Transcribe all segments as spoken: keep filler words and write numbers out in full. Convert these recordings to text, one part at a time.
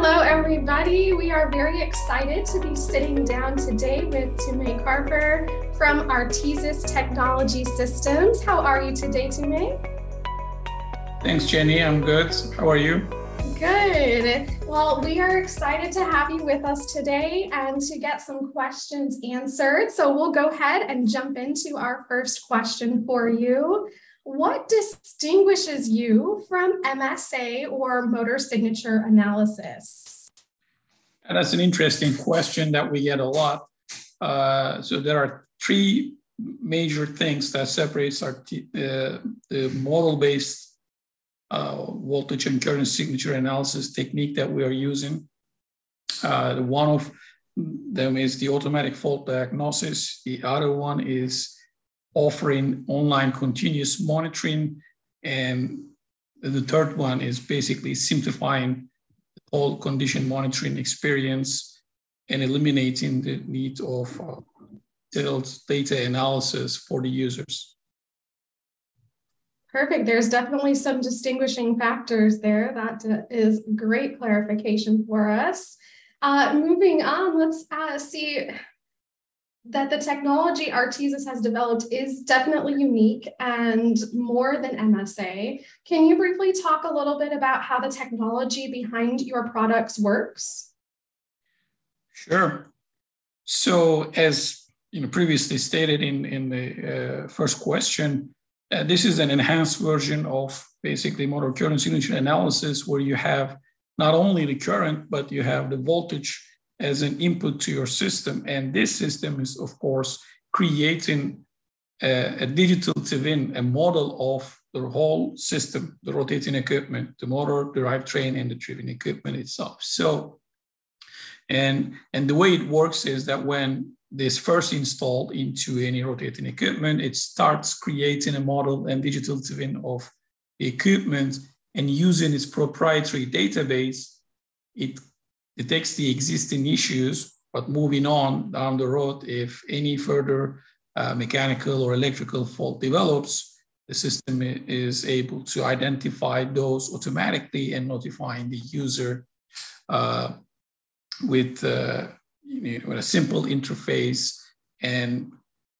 Hello, everybody. We are very excited to be sitting down today with Tumay Carper from Artesis Technology Systems. How are you today, Tumay? Thanks, Jenny. I'm good. How are you? Good. Well, we are excited to have you with us today and to get some questions answered. So we'll go ahead and jump into our first question for you. What distinguishes you from M S A or motor signature analysis? And that's an interesting question that we get a lot. Uh, so there are three major things that separates our t- uh, the model-based uh, voltage and current signature analysis technique that we are using. Uh, one of them is the automatic fault diagnosis. The other one is offering online continuous monitoring. And the third one is basically simplifying the whole condition monitoring experience and eliminating the need of uh, detailed data analysis for the users. Perfect. There's definitely some distinguishing factors there. That is great clarification for us. Uh, moving on, let's uh, see that the technology Artesis has developed is definitely unique and more than M S A. Can you briefly talk a little bit about how the technology behind your products works? Sure. So as you know, previously stated in, in the uh, first question, uh, this is an enhanced version of basically motor current signature analysis where you have not only the current, but you have the voltage as an input to your system. And this system is, of course, creating a, a digital twin, a model of the whole system, the rotating equipment, the motor, the drivetrain, and the driven equipment itself. So, and, and the way it works is that when this first installed into any rotating equipment, it starts creating a model and digital twin of the equipment, and using its proprietary database, it detects the existing issues, but moving on down the road, if any further uh, mechanical or electrical fault develops, the system is able to identify those automatically and notifying the user uh, with, uh, you know, with a simple interface and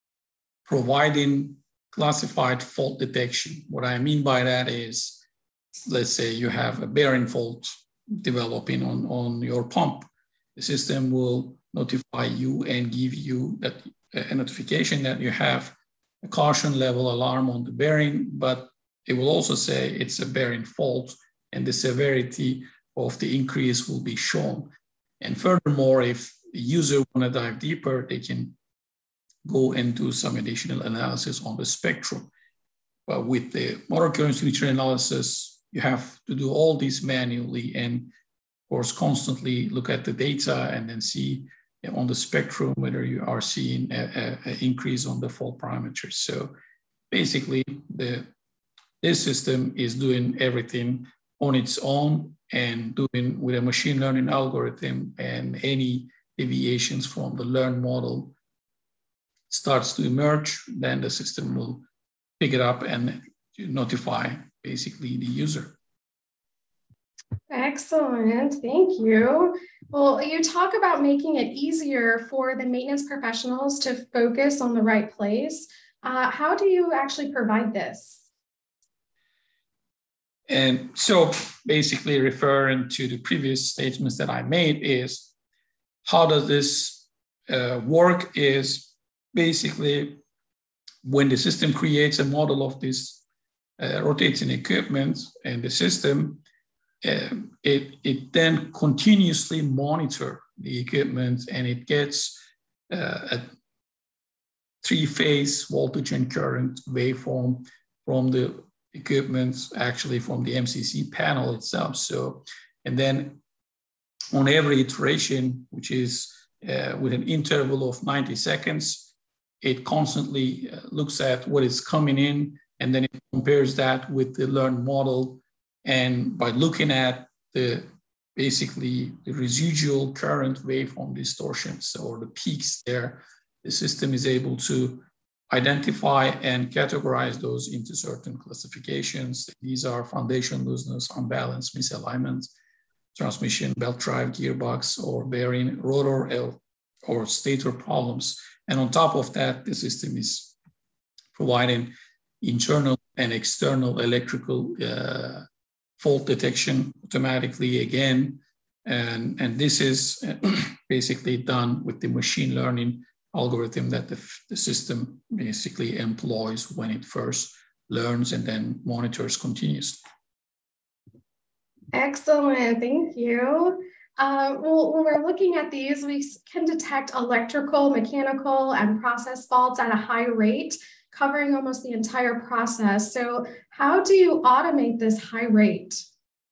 providing classified fault detection. What I mean by that is, let's say you have a bearing fault developing on, on your pump. The system will notify you and give you that a notification that you have a caution level alarm on the bearing, but it will also say it's a bearing fault and the severity of the increase will be shown. And furthermore, if the user want to dive deeper, they can go and do some additional analysis on the spectrum. But with the motor current signature analysis, you have to do all this manually and, of course, constantly look at the data and then see on the spectrum whether you are seeing an increase on the fault parameters. So basically, the, this system is doing everything on its own and doing with a machine learning algorithm, and any deviations from the learned model starts to emerge, then the system will pick it up and notify basically the user. Excellent, thank you. Well, you talk about making it easier for the maintenance professionals to focus on the right place. Uh, how do you actually provide this? And so basically referring to the previous statements that I made is, how does this uh, work is basically when the system creates a model of this Uh, rotating equipment and the system, uh, it, it then continuously monitor the equipment, and it gets uh, a three-phase voltage and current waveform from the equipment, actually from the M C C panel itself. So, and then on every iteration, which is uh, with an interval of ninety seconds, it constantly uh, looks at what is coming in, and then it compares that with the learned model. And by looking at the basically the residual current waveform distortions or the peaks there, the system is able to identify and categorize those into certain classifications. These are foundation looseness, unbalanced, misalignment, transmission, belt drive, gearbox, or bearing, rotor, or stator problems. And on top of that, the system is providing internal and external electrical uh, fault detection automatically again. And, and this is basically done with the machine learning algorithm that the, the system basically employs when it first learns and then monitors continuously. Excellent, thank you. Uh, well, when we're looking at these, we can detect electrical, mechanical, and process faults at a high rate, covering almost the entire process. So how do you automate this high rate?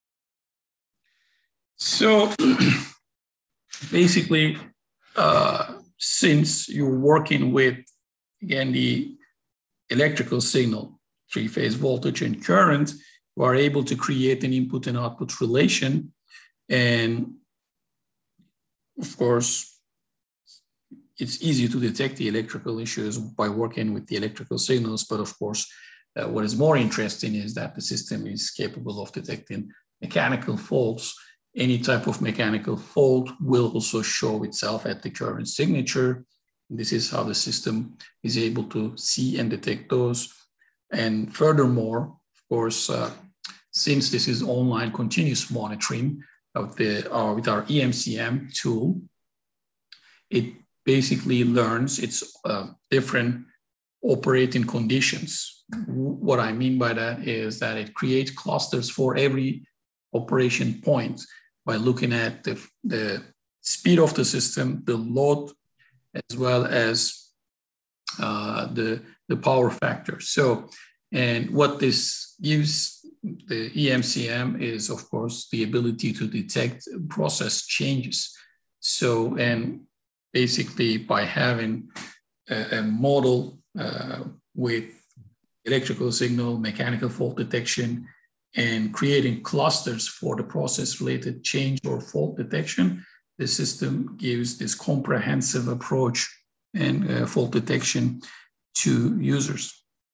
So basically, uh, since you're working with, again, the electrical signal, three-phase voltage and current, you are able to create an input and output relation. And of course, it's easy to detect the electrical issues by working with the electrical signals. But of course, uh, what is more interesting is that the system is capable of detecting mechanical faults. Any type of mechanical fault will also show itself at the current signature. This is how the system is able to see and detect those. And furthermore, of course, uh, since this is online continuous monitoring of the, uh, with our E M C M tool, it basically learns its uh, different operating conditions. What I mean by that is that it creates clusters for every operation point by looking at the, the speed of the system, the load, as well as uh, the, the power factor. So, and what this gives the E M C M is, of course, the ability to detect process changes. So, and basically by having a, a model uh, with electrical signal, mechanical fault detection, and creating clusters for the process-related change or fault detection, the system gives this comprehensive approach and uh, fault detection to users.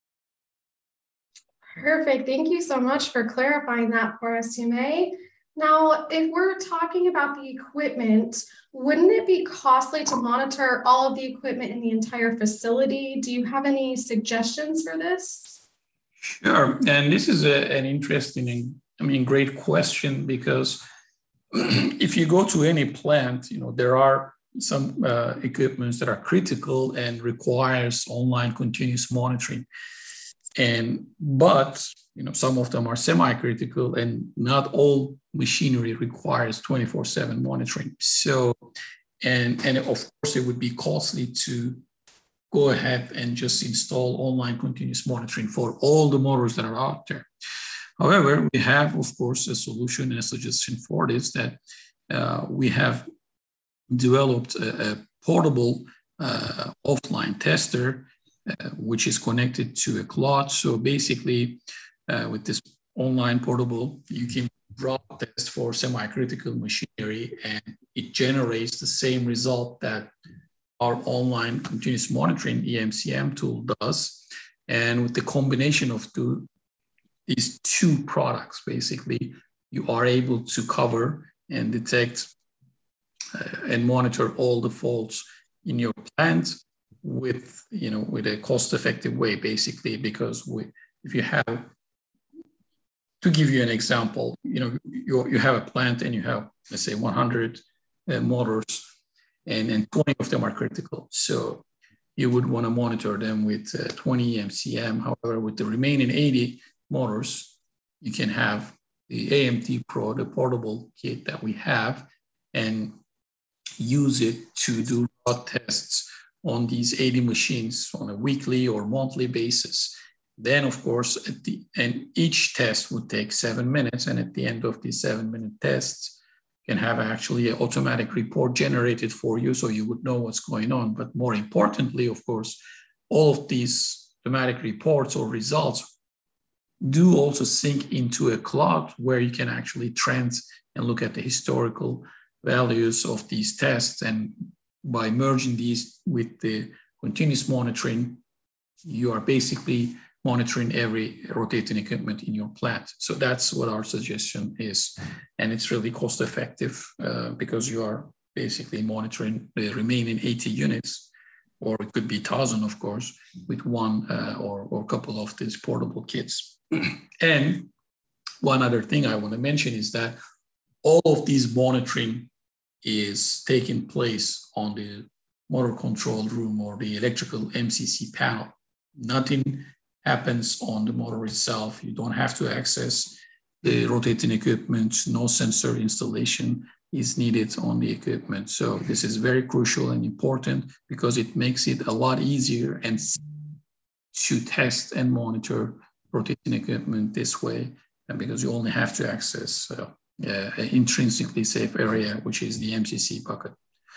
Perfect. Thank you so much for clarifying that for us, Hume. Now, if we're talking about the equipment, wouldn't it be costly to monitor all of the equipment in the entire facility? Do you have any suggestions for this? Sure. And this is a, an interesting, I mean, great question, because if you go to any plant, you know, there are some uh, equipments that are critical and requires online continuous monitoring. And, but, you know, some of them are semi-critical, and not all machinery requires twenty-four seven monitoring. So, and, and of course it would be costly to go ahead and just install online continuous monitoring for all the motors that are out there. However, we have, of course, a solution and a suggestion for this, that uh, we have developed a, a portable uh, offline tester, uh, which is connected to a cloud. So basically, uh, with this online portable, you can draw a test for semi-critical machinery, and it generates the same result that our online continuous monitoring E M C M tool does. And with the combination of two, these two products, basically, you are able to cover and detect uh, and monitor all the faults in your plant with, you know, with a cost-effective way, basically, because we, if you have, to give you an example, you know, you, you have a plant and you have, let's say, one hundred uh, motors, and, and twenty of them are critical. So you would want to monitor them with uh, twenty E M C M. However, with the remaining eighty motors, you can have the A M T Pro, the portable kit that we have, and use it to do load tests on these eighty machines on a weekly or monthly basis. Then, of course, at the, and each test would take seven minutes. And at the end of these seven minute tests, you can have actually an automatic report generated for you, so you would know what's going on. But more importantly, of course, all of these automatic reports or results do also sync into a cloud where you can actually trend and look at the historical values of these tests. And by merging these with the continuous monitoring, you are basically monitoring every rotating equipment in your plant. So that's what our suggestion is. And it's really cost effective uh, because you are basically monitoring the remaining eighty units, or it could be one thousand, of course, with one uh, or, or a couple of these portable kits. And one other thing I want to mention is that all of these monitoring is taking place on the motor control room or the electrical M C C panel. Nothing happens on the motor itself. You don't have to access the rotating equipment. No sensor installation is needed on the equipment. So this is very crucial and important because it makes it a lot easier and to test and monitor rotating equipment this way, and because you only have to access uh, uh, an intrinsically safe area, which is the M C C bucket.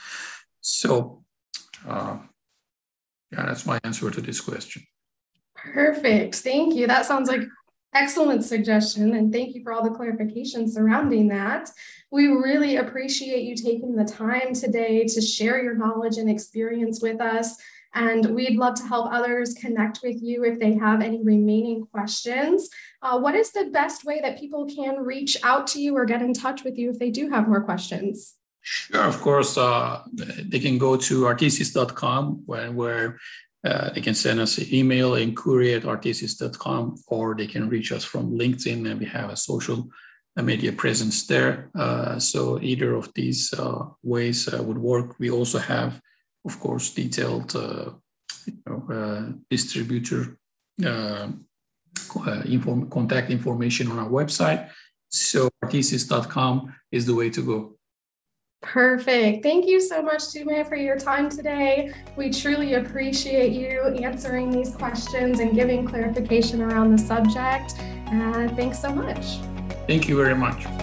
So uh, yeah, that's my answer to this question. Perfect. Thank you. That sounds like excellent suggestion. And thank you for all the clarification surrounding that. We really appreciate you taking the time today to share your knowledge and experience with us. And we'd love to help others connect with you if they have any remaining questions. Uh, what is the best way that people can reach out to you or get in touch with you if they do have more questions? Sure, of course. Uh, they can go to artesis dot com where, where uh, they can send us an email, inquiry at artesis dot com, or they can reach us from LinkedIn, and we have a social media presence there. Uh, so either of these uh, ways uh, would work. We also have, of course, detailed uh, you know, uh, distributor uh, uh, inform contact information on our website. So artesis dot com is the way to go. Perfect. Thank you so much, Tume, for your time today. We truly appreciate you answering these questions and giving clarification around the subject. Uh, thanks so much. Thank you very much.